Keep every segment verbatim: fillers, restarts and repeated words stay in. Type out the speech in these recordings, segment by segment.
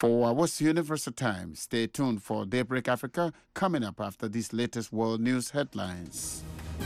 For What's Universal Time, stay tuned for Daybreak Africa coming up after these latest world news headlines.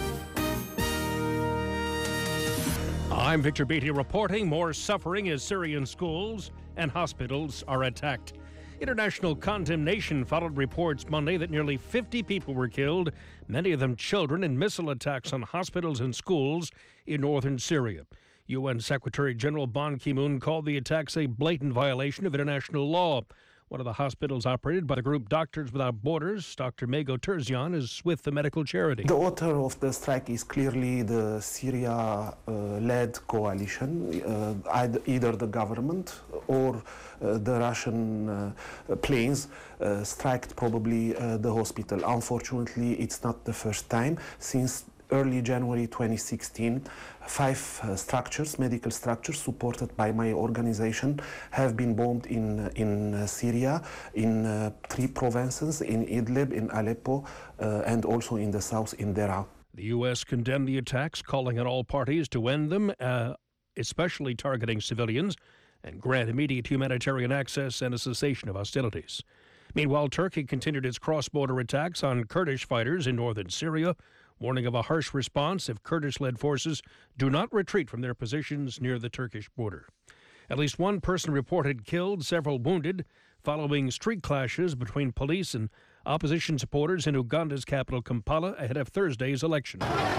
I'm Victor Beatty reporting more suffering as Syrian schools and hospitals are attacked. International condemnation followed reports Monday that nearly fifty people were killed, many of them children, in missile attacks on hospitals and schools in northern Syria. U N Secretary General Ban Ki-moon called the attacks a blatant violation of international law. One of the hospitals operated by the group Doctors Without Borders, Doctor Mego Terzian, is with the medical charity. The author of the strike is clearly the Syria-led uh, coalition, uh, either the government or uh, the Russian uh, planes uh, struck probably uh, the hospital. Unfortunately, it's not the first time. Since early January twenty sixteen, five uh, structures, medical structures supported by my organization, have been bombed in in uh, Syria, in uh, three provinces, in Idlib, in Aleppo, uh, and also in the south in Deraa. The U S condemned the attacks, calling on all parties to end them, uh, especially targeting civilians, and grant immediate humanitarian access and a cessation of hostilities. Meanwhile, Turkey continued its cross-border attacks on Kurdish fighters in northern Syria, warning of a harsh response if Kurdish-led forces do not retreat from their positions near the Turkish border. At least one person reported killed, several wounded, following street clashes between police and opposition supporters in Uganda's capital, Kampala, ahead of Thursday's election.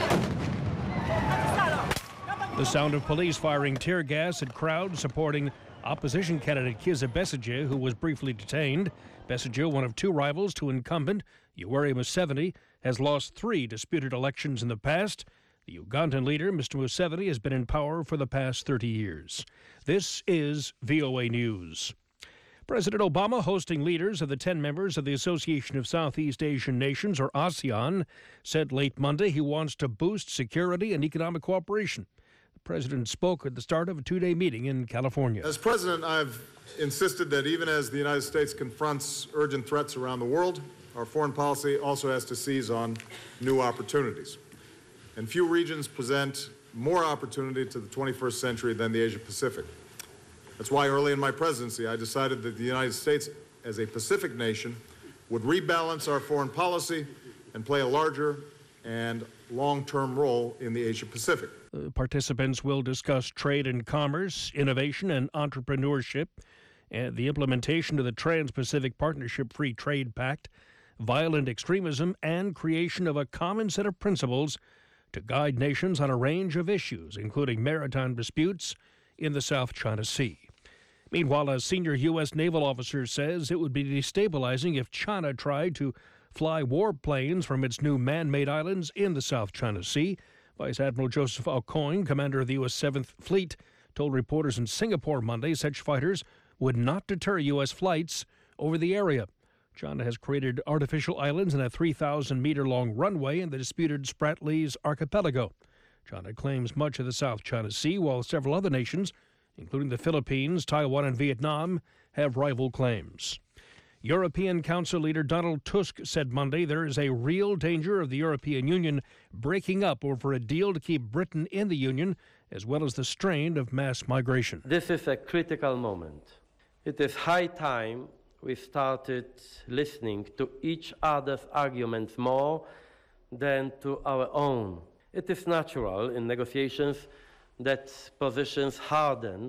The sound of police firing tear gas at crowds supporting opposition candidate Kizza Besigye, who was briefly detained. Besigye, one of two rivals to incumbent Yoweri Museveni, has lost three disputed elections in the past. The Ugandan leader, Mister Museveni, has been in power for the past thirty years. This is V O A News. President Obama, hosting leaders of the ten members of the Association of Southeast Asian Nations, or ASEAN, said late Monday he wants to boost security and economic cooperation. The president spoke at the start of a two-day meeting in California. As president, I've insisted that even as the United States confronts urgent threats around the world, our foreign policy also has to seize on new opportunities. And few regions present more opportunity to the twenty-first century than the Asia-Pacific. That's why early in my presidency, I decided that the United States, as a Pacific nation, would rebalance our foreign policy and play a larger and long-term role in the Asia-Pacific. The participants will discuss trade and commerce, innovation and entrepreneurship, and the implementation of the Trans-Pacific Partnership Free Trade Pact, violent extremism, and creation of a common set of principles to guide nations on a range of issues, including maritime disputes in the South China Sea. Meanwhile, a senior U S naval officer says it would be destabilizing if China tried to fly warplanes from its new man-made islands in the South China Sea. Vice Admiral Joseph Aucoin, commander of the U S seventh Fleet, told reporters in Singapore Monday such fighters would not deter U S flights over the area. China has created artificial islands and a three thousand meter long runway in the disputed Spratleys Archipelago. China claims much of the South China Sea, while several other nations, including the Philippines, Taiwan, and Vietnam, have rival claims. European Council leader Donald Tusk said Monday there is a real danger of the European Union breaking up over a deal to keep Britain in the Union, as well as the strain of mass migration. This is a critical moment. It is high time we started listening to each other's arguments more than to our own. It is natural in negotiations that positions harden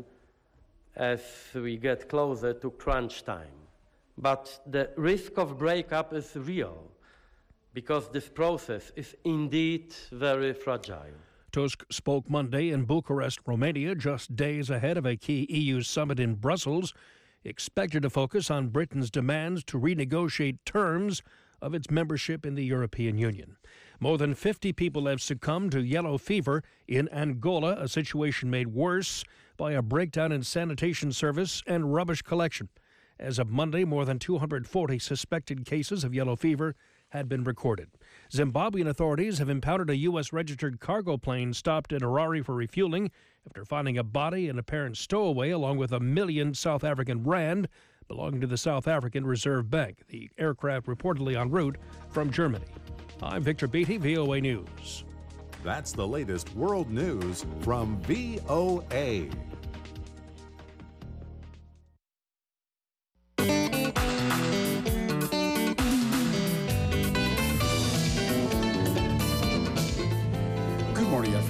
as we get closer to crunch time. But the risk of breakup is real, because this process is indeed very fragile. Tusk spoke Monday in Bucharest, Romania, just days ahead of a key E U summit in Brussels, expected to focus on Britain's demands to renegotiate terms of its membership in the European Union. More than fifty people have succumbed to yellow fever in Angola, a situation made worse by a breakdown in sanitation service and rubbish collection. As of Monday, more than two hundred forty suspected cases of yellow fever had been recorded. Zimbabwean authorities have impounded a U S registered cargo plane stopped in Harare for refueling after finding a body and apparent stowaway along with a million South African rand belonging to the South African Reserve Bank. The aircraft reportedly en route from Germany. I'm Victor Beatty, V O A News. That's the latest world news from V O A.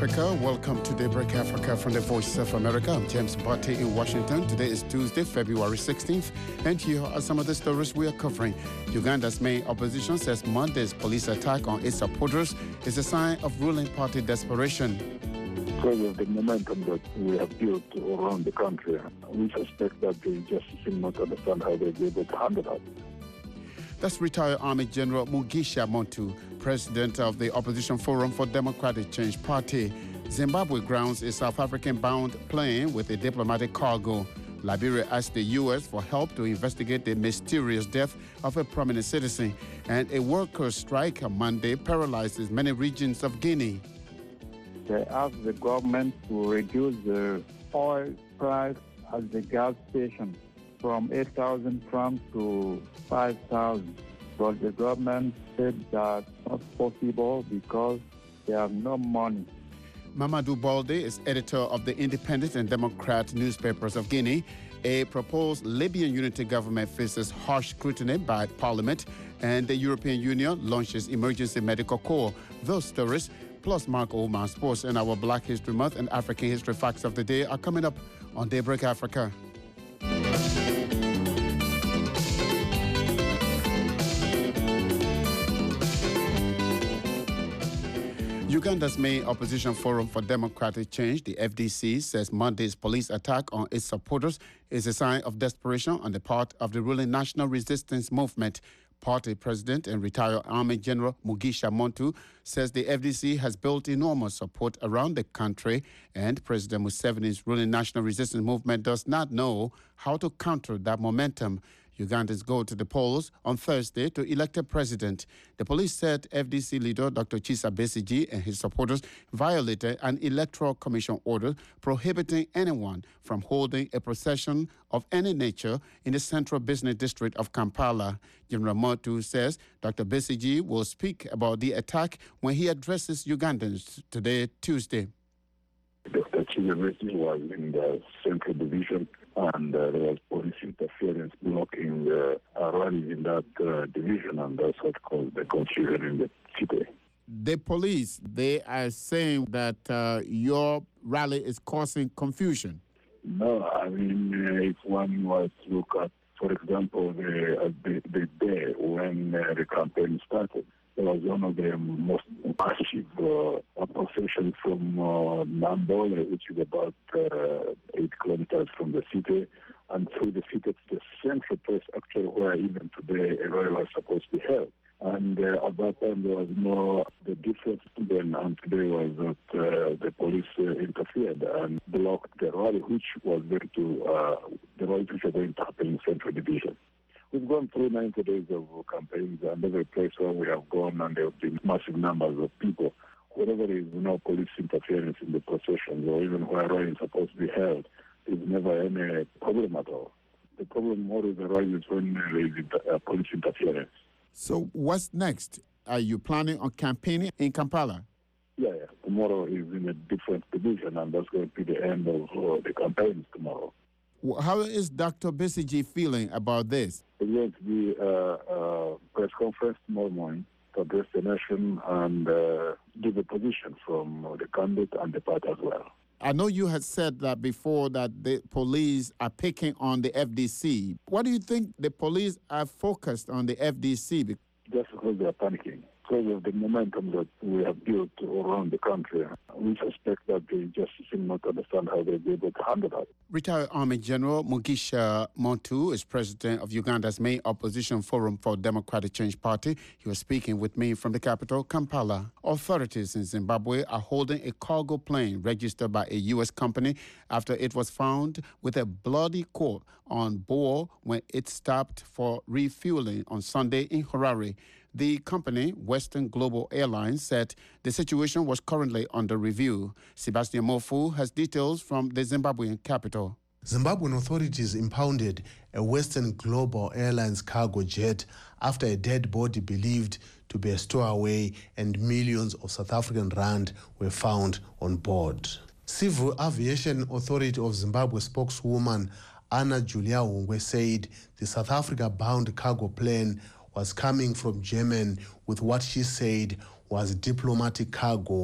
Africa. Welcome to Daybreak Africa from the Voice of America. I'm James Botte in Washington. Today is Tuesday, February sixteenth, and here are some of the stories we are covering. Uganda's main opposition says Monday's police attack on its supporters is a sign of ruling party desperation. Because of the momentum that we have built around the country, we suspect that they just will not understand how they'll be able to handle that. That's retired Army General Mugisha Muntu, president of the Opposition Forum for Democratic Change Party. Zimbabwe grounds a South African-bound plane with a diplomatic cargo. Liberia asked the U S for help to investigate the mysterious death of a prominent citizen. And a workers' strike on Monday paralyzes many regions of Guinea. They asked the government to reduce the oil price at the gas station from eight thousand francs to five thousand. But the government said that's not possible because they have no money. Mamadou Balde is editor of the Independent and Democrat newspapers of Guinea. A proposed Libyan unity government faces harsh scrutiny by Parliament, and the European Union launches emergency medical corps. Those stories, plus Mark Oman Sports and our Black History Month and African History Facts of the Day are coming up on Daybreak Africa. Uganda's main opposition forum for democratic change, the F D C, says Monday's police attack on its supporters is a sign of desperation on the part of the ruling National Resistance Movement. Party president and retired Army General Mugisha Muntu says the F D C has built enormous support around the country, and President Museveni's ruling National Resistance Movement does not know how to counter that momentum. Ugandans go to the polls on Thursday to elect a president. The police said F D C leader Doctor Kizza Besigye and his supporters violated an electoral commission order prohibiting anyone from holding a procession of any nature in the central business district of Kampala. General Muntu says Doctor Besigye will speak about the attack when he addresses Ugandans today, Tuesday. Doctor Kizza Besigye was in the central division, and uh, there was police interference blocking the uh, rallies in that uh, division, and that's what caused the confusion in the city. The police, they are saying that uh, your rally is causing confusion. No, I mean, uh, if one was to look at, for example, the, uh, the, the day when uh, the campaign started, it was one of the most massive uh, processions from uh, Nambole, which is about uh, eight kilometers from the city, and through the city to the central place, actually, where even today a rally was supposed to be held. And uh, at that time, there was no, the difference then and today was that uh, the police uh, interfered and blocked the rally, which was going to, uh, the rally which was going to happen in Central Division. We've gone through ninety days of campaigns, and every place where we have gone, and there have been massive numbers of people. Whenever there is no police interference in the processions, or even where rally is supposed to be held, there's never any problem at all. The problem always arises when there is uh, police interference. So what's next? Are you planning on campaigning in Kampala? Yeah, yeah. Tomorrow is in a different division, and that's going to be the end of uh, the campaigns tomorrow. How is Doctor Besigye feeling about this? There's going to be a, a press conference tomorrow morning to address the nation and uh, give a position from the candidate and the party as well. I know you had said that before, that the police are picking on the F D C. What do you think the police are focused on the F D C? Just because they are panicking. Because of the momentum that we have built around the country, we suspect that they just will not understand how they'll be able to handle that. Retired Army General Mugisha Muntu is president of Uganda's main opposition forum for Democratic Change Party. He was speaking with me from the capital, Kampala. Authorities in Zimbabwe are holding a cargo plane registered by a U S company after it was found with a bloody cord on board when it stopped for refueling on Sunday in Harare. The company, Western Global Airlines, said the situation was currently under review. Sebastian Mofu has details from the Zimbabwean capital. Zimbabwean authorities impounded a Western Global Airlines cargo jet after a dead body believed to be a stowaway and millions of South African rand were found on board. Civil Aviation Authority of Zimbabwe spokeswoman Anna Julia Hungwe said the South Africa-bound cargo plane was coming from Yemen with what she said was diplomatic cargo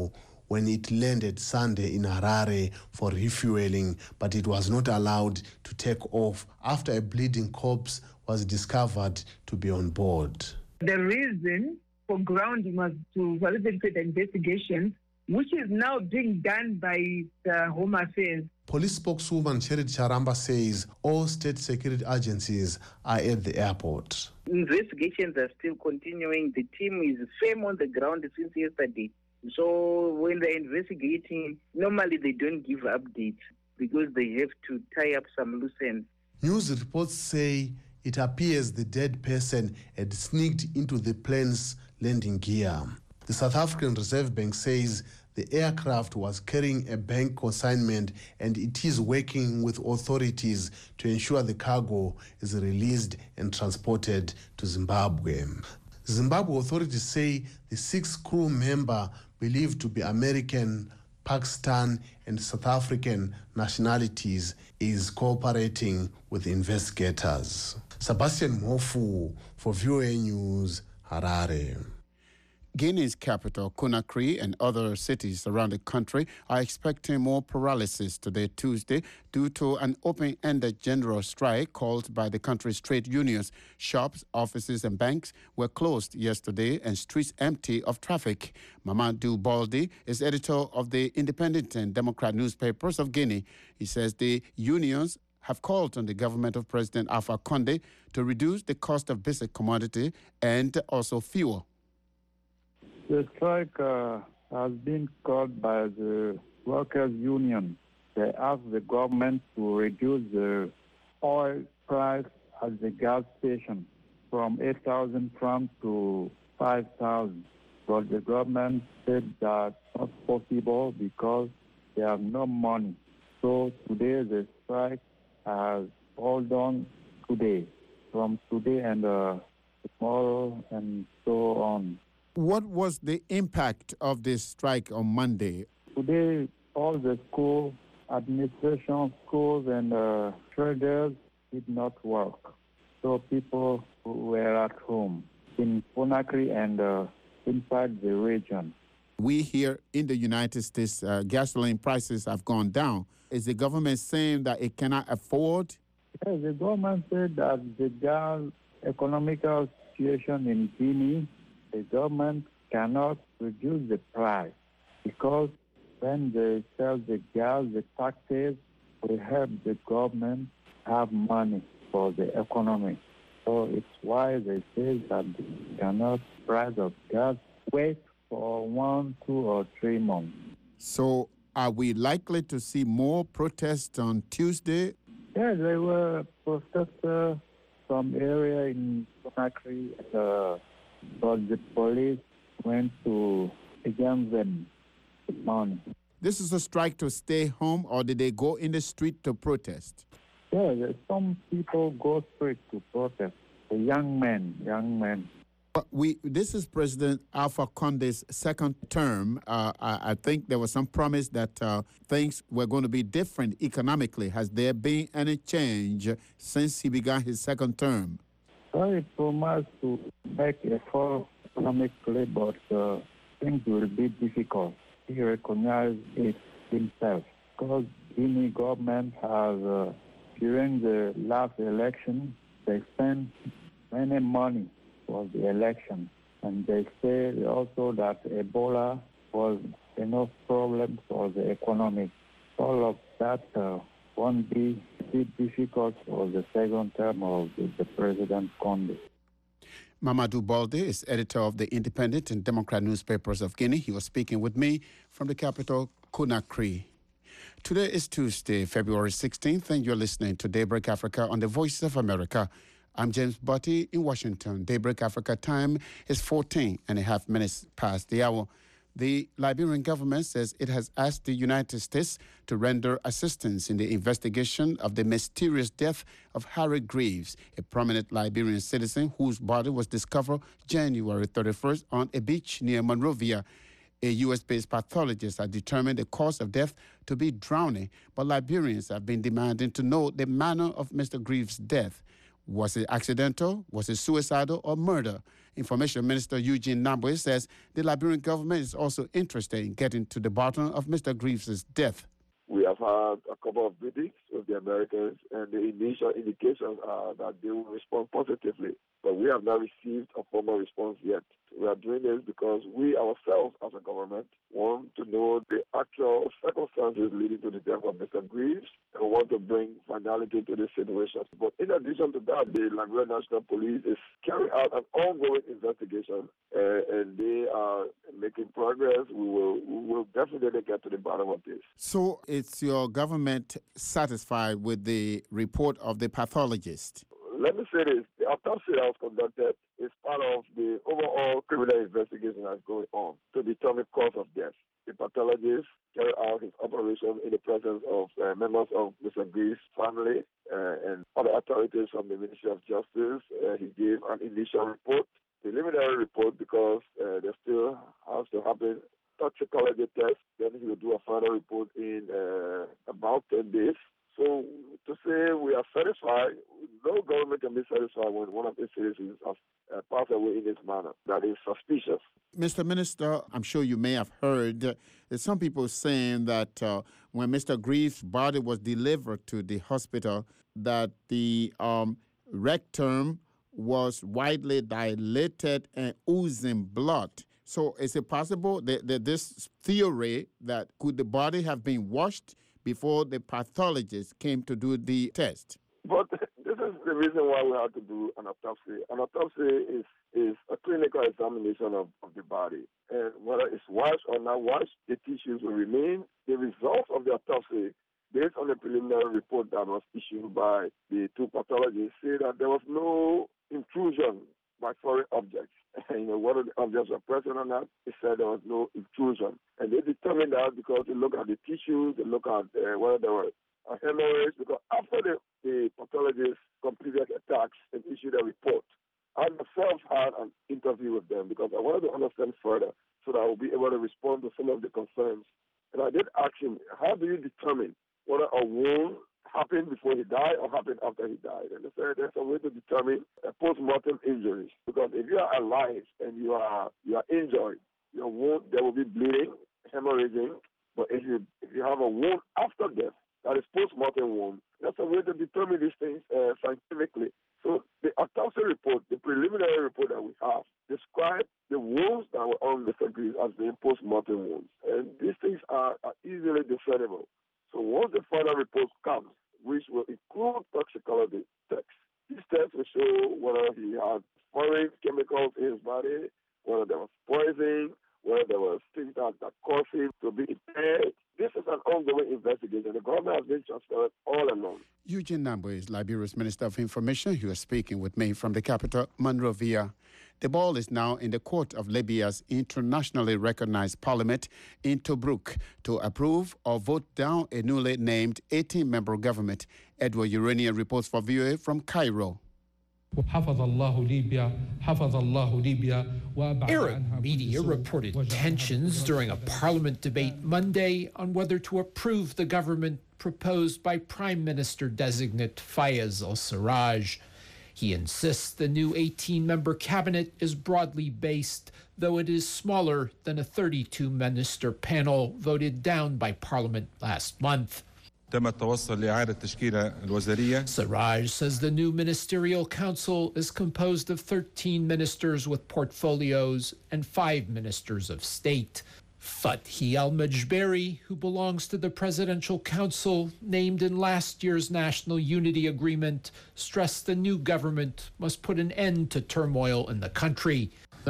when it landed Sunday in Harare for refueling, but it was not allowed to take off after a bleeding corpse was discovered to be on board. The reason for grounding was to facilitate the investigation, which is now being done by the Home Affairs. Police spokeswoman Cheryl Charamba says all state security agencies are at the airport. Investigations are still continuing. The team is firm on the ground since yesterday. So when they're investigating, normally they don't give updates because they have to tie up some loose ends. News reports say it appears the dead person had sneaked into the plane's landing gear. The South African Reserve Bank says the aircraft was carrying a bank consignment and it is working with authorities to ensure the cargo is released and transported to Zimbabwe. Zimbabwe authorities say the six crew member believed to be American, Pakistan and South African nationalities is cooperating with investigators. Sebastian Mofu for V O A News, Harare. Guinea's capital, Conakry, and other cities around the country are expecting more paralysis today, Tuesday, due to an open-ended general strike called by the country's trade unions. Shops, offices, and banks were closed yesterday and streets empty of traffic. Mamadou Baldi is editor of the Independent and Democrat newspapers of Guinea. He says the unions have called on the government of President Alpha Condé to reduce the cost of basic commodity and also fuel. The strike uh, has been called by the workers' union. They asked the government to reduce the oil price at the gas station from eight thousand francs to five thousand. But the government said that's not possible because they have no money. So today the strike has held on today, from today and uh, tomorrow and so on. What was the impact of this strike on Monday? Today, all the school, administration, schools, and uh, traders did not work. So people were at home in Conakry and uh, inside the region. We here in the United States, uh, gasoline prices have gone down. Is the government saying that it cannot afford? Yes, the government said that the gas economical situation in Guinea, the government cannot reduce the price because when they sell the gas, the taxes will help the government have money for the economy. So it's why they say that they cannot price of gas wait for one, two, or three months. So are we likely to see more protests on Tuesday? Yes, there were protesters from area in Conakry, uh, but the police went to against them this morning. This is a strike to stay home, or did they go in the street to protest? Yeah, some people go straight to protest. The young men, young men. But we, this is President Alpha Condé's second term. Uh, I, I think there was some promise that uh, things were going to be different economically. Has there been any change since he began his second term? Well, he promised to make effort economically, but uh, things will be difficult. He recognized it himself because Guinea government has, uh, during the last election, they spent many money for the election. And they say also that Ebola was enough problem for the economy. All of that uh, won't be difficult for the second term of the, the President Condé. Mamadou Baldi is editor of the Independent and Democrat newspapers of Guinea. He was speaking with me from the capital, Conakry. Today is Tuesday, February sixteenth, and you're listening to Daybreak Africa on the Voice of America. I'm James Butty in Washington. Daybreak Africa time is fourteen and a half minutes past the hour. The Liberian government says it has asked the United States to render assistance in the investigation of the mysterious death of Harry Greaves, a prominent Liberian citizen whose body was discovered January thirty-first on a beach near Monrovia. A U S-based pathologist has determined the cause of death to be drowning, but Liberians have been demanding to know the manner of Mister Greaves' death. Was it accidental? Was it suicidal or murder? Information Minister Eugene Nambwe says the Liberian government is also interested in getting to the bottom of Mister Greaves' death. We have had a couple of meetings with the Americans, and the initial indications are that they will respond positively. But we have not received a formal response yet. We are doing this because we ourselves, as a government, want to know the actual circumstances leading to the death of Mister Greaves and want to bring finality to the situation. But in addition to that, the Liberian National Police is carrying out an ongoing investigation, uh, and they are making progress. We will, we will definitely get to the bottom of this. So is your government satisfied with the report of the pathologist? Let me say this. The autopsy that was conducted is part of the overall criminal investigation that's going on to determine cause of death. The pathologist carried out his operation in the presence of uh, members of Mister Greaves' family uh, and other authorities from the Ministry of Justice. Uh, he gave an initial report, preliminary report, because uh, there still has to happen toxicology test. Then he will do a final report in uh, about ten days. So to say we are satisfied, no government can be satisfied when one of its citizens has uh, passed away in this manner. That is suspicious. Mister Minister, I'm sure you may have heard uh, some people saying that uh, when Mister Greaves' body was delivered to the hospital, that the um, rectum was widely dilated and oozing blood. So is it possible that, that this theory that could the body have been washed before the pathologist came to do the test? But this is the reason why we have to do an autopsy. An autopsy is, is a clinical examination of, of the body. And whether it's washed or not washed, the tissues will remain. The results of the autopsy, based on the preliminary report that was issued by the two pathologists, say that there was no intrusion by foreign objects. You know, whether the objects were present or not, they said there was no intrusion. And they determined that because they look at the tissues, they look at uh, whether there were a hemorrhage, because after the, the pathologist completed attacks and issued a report, I myself had an interview with them because I wanted to understand further so that I will be able to respond to some of the concerns. And I did ask him, how do you determine whether a wound happened before he died or happened after he died? And they said there's a way to determine uh, post-mortem injuries. Because if you are alive and you are you are injured, your wound, there will be bleeding, hemorrhaging. But if you if you have a wound after death, that is post-mortem wound, that's a way to determine these things uh, scientifically. So the autopsy report, the preliminary report that we have, describes the wounds that were on Mister Greaves as being post-mortem wounds. And these things are, are easily discernible. So once the final report comes, which will include toxicology tests, these tests will show whether he had foreign chemicals in his body, whether there was poison, whether there was things that, that caused him to be impaired. This is an ongoing investigation. The government has been transparent all along. Eugene Nambwe is Liberia's Minister of Information. He was speaking with me from the capital, Monrovia. The ball is now in the court of Libya's internationally recognized parliament in Tobruk to approve or vote down a newly named eighteen-member government. Edward Urania reports for V O A from Cairo. Arab media reported tensions during a parliament debate Monday on whether to approve the government proposed by Prime Minister-designate Fayez al-Sarraj. He insists the new eighteen-member cabinet is broadly based, though it is smaller than a thirty-two minister panel voted down by Parliament last month. Sarraj says the new ministerial council is composed of thirteen ministers with portfolios and five ministers of state. Fathi al-Majberi, who belongs to the Presidential Council, named in last year's National Unity Agreement, stressed the new government must put an end to turmoil in the country.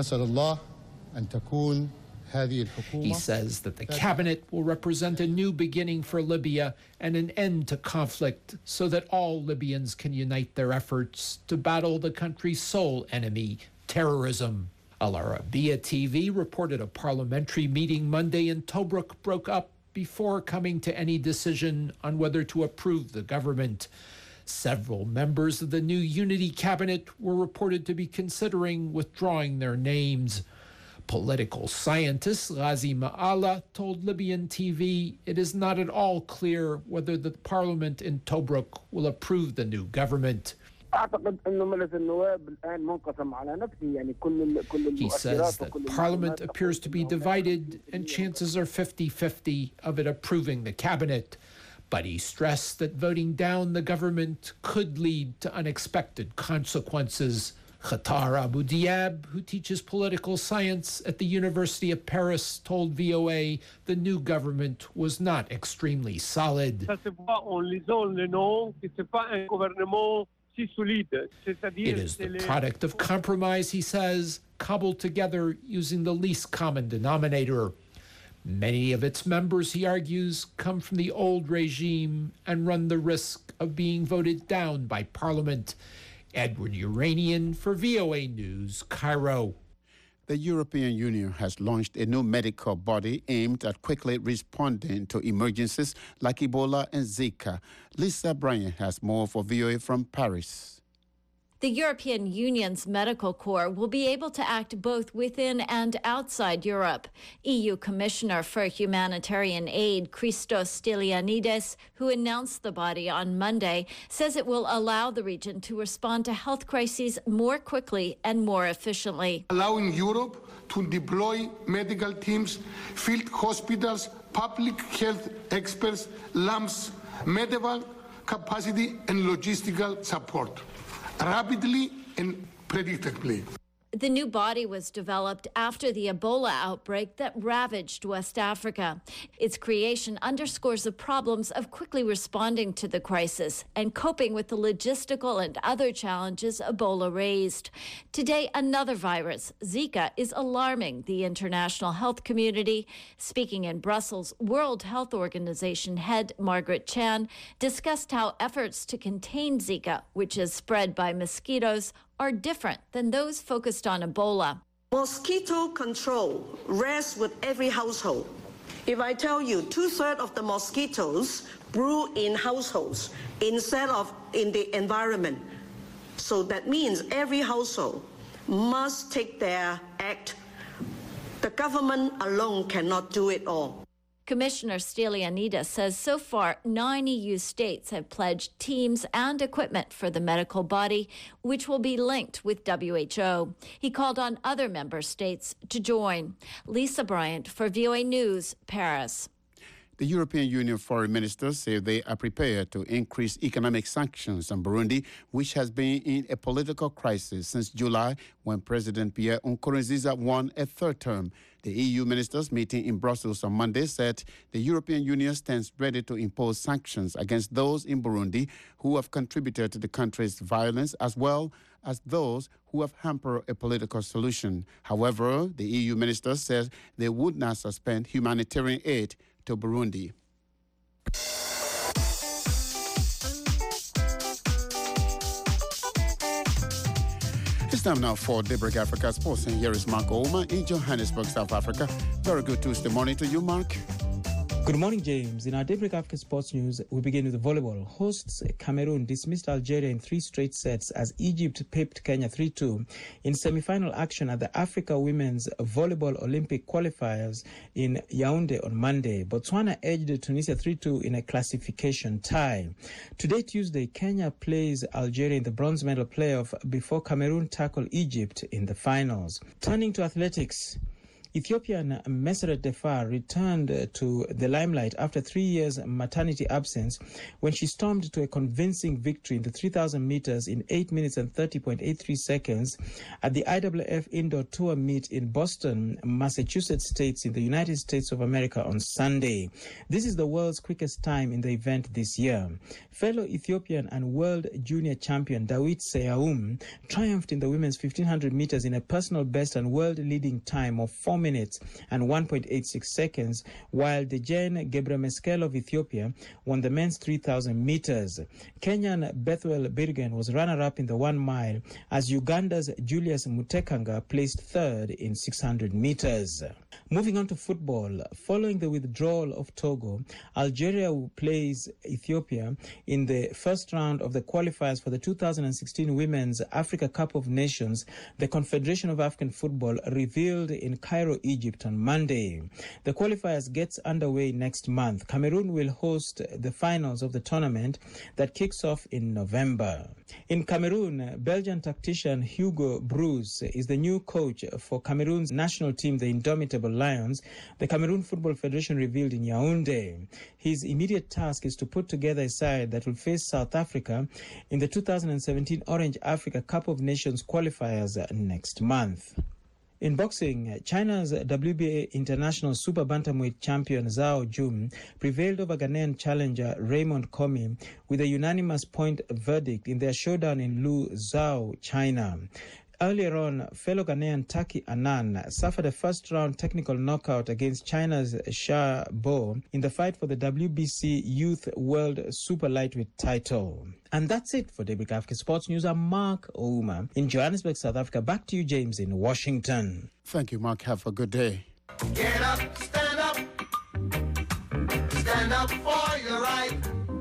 He says that the cabinet will represent a new beginning for Libya and an end to conflict so that all Libyans can unite their efforts to battle the country's sole enemy, terrorism. Al Arabiya T V reported a parliamentary meeting Monday in Tobruk broke up before coming to any decision on whether to approve the government. Several members of the new unity cabinet were reported to be considering withdrawing their names. Political scientist Ghazi Ma'ala told Libyan T V it is not at all clear whether the parliament in Tobruk will approve the new government. He says that Parliament appears to be divided and chances are fifty-fifty of it approving the cabinet. But he stressed that voting down the government could lead to unexpected consequences. Khatar Abu Diab, who teaches political science at the University of Paris, told V O A the new government was not extremely solid. It is the product of compromise, he says, cobbled together using the least common denominator. Many of its members, he argues, come from the old regime and run the risk of being voted down by Parliament. Edward Uranian for V O A News, Cairo. The European Union has launched a new medical body aimed at quickly responding to emergencies like Ebola and Zika. Lisa Bryan has more for V O A from Paris. The European Union's medical corps will be able to act both within and outside Europe. E U Commissioner for Humanitarian Aid, Christos Stylianides, who announced the body on Monday, says it will allow the region to respond to health crises more quickly and more efficiently. Allowing Europe to deploy medical teams, field hospitals, public health experts, labs, medical capacity and logistical support, rapidly and predictably. The new body was developed after the Ebola outbreak that ravaged West Africa. Its creation underscores the problems of quickly responding to the crisis and coping with the logistical and other challenges Ebola raised. Today, another virus, Zika, is alarming the international health community. Speaking in Brussels, World Health Organization head Margaret Chan discussed how efforts to contain Zika, which is spread by mosquitoes, are different than those focused on Ebola. Mosquito control rests with every household. If I tell you two-thirds of the mosquitoes brew in households instead of in the environment, so that means every household must take their act. The government alone cannot do it all. Commissioner Stylianides says so far nine E U states have pledged teams and equipment for the medical body, which will be linked with W H O. He called on other member states to join. Lisa Bryant for V O A News, Paris. The European Union foreign ministers say they are prepared to increase economic sanctions on Burundi, which has been in a political crisis since July when President Pierre Nkurunziza won a third term. The E U ministers meeting in Brussels on Monday said the European Union stands ready to impose sanctions against those in Burundi who have contributed to the country's violence, as well as those who have hampered a political solution. However, the E U ministers said they would not suspend humanitarian aid to Burundi. It's time now for Daybreak Africa Sports, and here is Mark Ouma in Johannesburg, South Africa. Very good Tuesday morning to you, Mark. Good morning, James. In our Daybreak Africa Sports News, we begin with volleyball. Hosts Cameroon dismissed Algeria in three straight sets as Egypt pipped Kenya three two in semi-final action at the Africa Women's Volleyball Olympic qualifiers in Yaoundé on Monday. Botswana edged Tunisia three two in a classification tie. Today, Tuesday, Kenya plays Algeria in the bronze medal playoff before Cameroon tackle Egypt in the finals. Turning to athletics, Ethiopian Meseret Defar returned to the limelight after three years maternity absence when she stormed to a convincing victory in the three thousand meters in eight minutes and thirty point eight three seconds at the I W F Indoor Tour Meet in Boston, Massachusetts States in the United States of America on Sunday. This is the world's quickest time in the event this year. Fellow Ethiopian and world junior champion Dawit Seyaum triumphed in the women's fifteen hundred meters in a personal best and world leading time of four minutes and one point eight six seconds, while Dejen Gebremeskel of Ethiopia won the men's three thousand meters. Kenyan Bethwel Birgen was runner-up in the one mile, as Uganda's Julius Mutekanga placed third in six hundred meters. Moving on to football, following the withdrawal of Togo, Algeria plays Ethiopia in the first round of the qualifiers for the two thousand sixteen Women's Africa Cup of Nations, the Confederation of African Football revealed in Cairo Cairo, Egypt on Monday. The qualifiers gets underway next month. Cameroon will host the finals of the tournament that kicks off in November. In Cameroon, Belgian tactician Hugo Broos is the new coach for Cameroon's national team, the Indomitable Lions, the Cameroon Football Federation revealed in Yaoundé. His immediate task is to put together a side that will face South Africa in the two thousand seventeen Orange Africa Cup of Nations qualifiers next month. In boxing, China's W B A International Super Bantamweight champion Zhao Jun prevailed over Ghanaian challenger Raymond Comey with a unanimous point verdict in their showdown in Luzhou, China. Earlier on, fellow Ghanaian Taki Anan suffered a first-round technical knockout against China's Sha Bo in the fight for the W B C Youth World Super Lightweight title. And that's it for Daybreak Africa Sports News. I'm Mark Ouma in Johannesburg, South Africa. Back to you, James, in Washington. Thank you, Mark. Have a good day. Get up, stand up. Stand up for your right.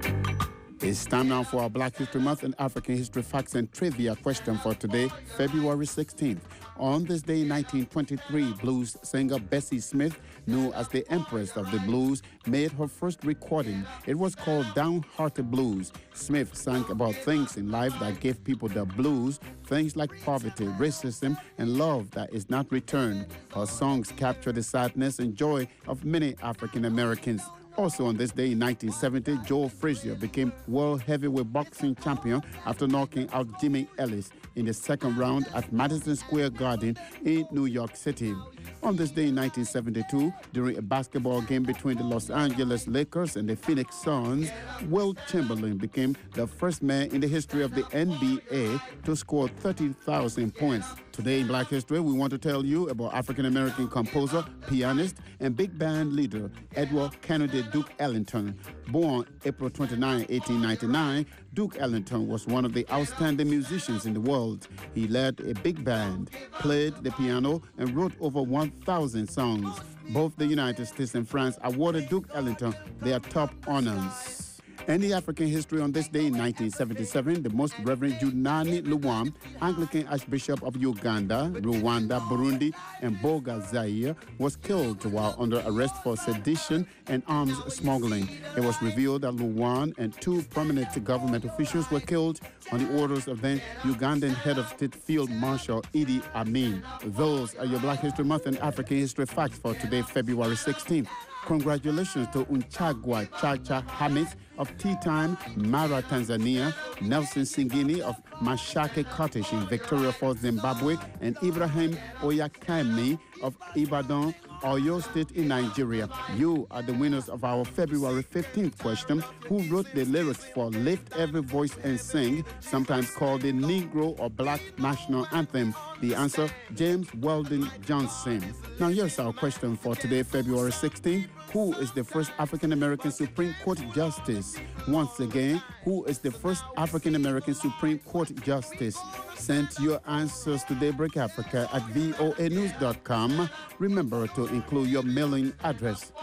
It's time now for our Black History Month and African History Facts and Trivia question for today, February sixteenth. On this day in nineteen twenty-three, blues singer Bessie Smith, known as the Empress of the Blues, made her first recording. It was called Downhearted Blues. Smith sang about things in life that gave people the blues, things like poverty, racism, and love that is not returned. Her songs capture the sadness and joy of many African Americans. Also on this day in nineteen seventy, Joe Frazier became world heavyweight boxing champion after knocking out Jimmy Ellis in the second round at Madison Square Garden in New York City. On this day in nineteen seventy-two, during a basketball game between the Los Angeles Lakers and the Phoenix Suns, Wilt Chamberlain became the first man in the history of the N B A to score thirty thousand points. Today in Black History, we want to tell you about African-American composer, pianist, and big band leader Edward Kennedy Duke Ellington. Born April twenty-ninth, eighteen ninety-nine, Duke Ellington was one of the outstanding musicians in the world. He led a big band, played the piano, and wrote over one thousand songs. Both the United States and France awarded Duke Ellington their top honors. In the African history on this day in nineteen seventy-seven, the Most Reverend Junani Luwam, Anglican Archbishop of Uganda, Rwanda, Burundi, and Boga Zaire, was killed while under arrest for sedition and arms smuggling. It was revealed that Luwam and two prominent government officials were killed on the orders of then Ugandan head of state Field Marshal Idi Amin. Those are your Black History Month and African History Facts for today, February sixteenth. Congratulations to Unchagwa Chacha Hamid of Tea Time, Mara, Tanzania, Nelson Singini of Mashake Cottage in Victoria Falls, Zimbabwe, and Ibrahim Oyakami of Ibadan, Oyo State in Nigeria. You are the winners of our February fifteenth question. Who wrote the lyrics for Lift Every Voice and Sing, sometimes called the Negro or Black National Anthem? The answer, James Weldon Johnson. Now here's our question for today, February sixteenth. Who is the first African-American Supreme Court Justice? Once again, who is the first African-American Supreme Court Justice? Send your answers to Daybreak Africa at V O A news dot com. Remember to include your mailing address.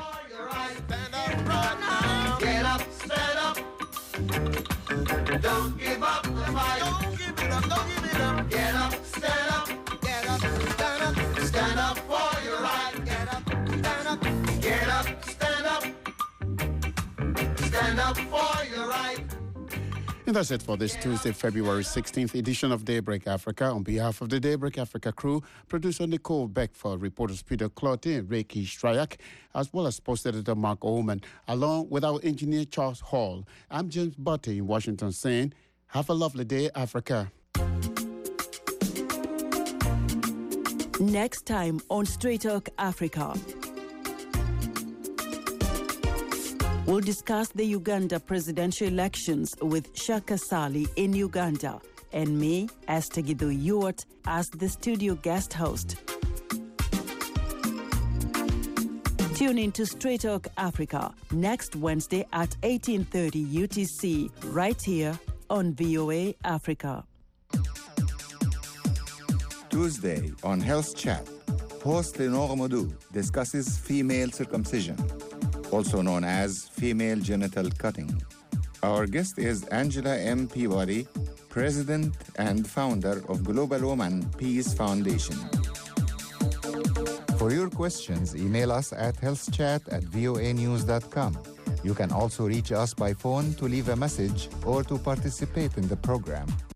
Get up, stand up. Don't give up the fight. Don't give it up, don't give it up. Get up, stand up. Get up, stand up. Stand up for your right. Get up, stand up. Get up, stand up. Stand up for your right. And that's it for this Tuesday, February sixteenth edition of Daybreak Africa. On behalf of the Daybreak Africa crew, producer Nicole Beckford, reporters Peter Clottey and Reiki Stryak, as well as sports editor Mark Oman, along with our engineer Charles Hall. I'm James Butty in Washington saying, have a lovely day, Africa. Next time on Straight Talk Africa. We'll discuss the Uganda presidential elections with Shaka Sali in Uganda and me, Esther Gido Ewart, as the studio guest host. Tune in to Straight Talk Africa next Wednesday at eighteen thirty U T C, right here on V O A Africa. Tuesday on Health Chat, host Lenore Modou discusses female circumcision, also known as female genital cutting. Our guest is Angela M. Peabody, President and founder of Global Woman Peace Foundation. For your questions, email us at healthchat at voa news dot com. You can also reach us by phone to leave a message or to participate in the program.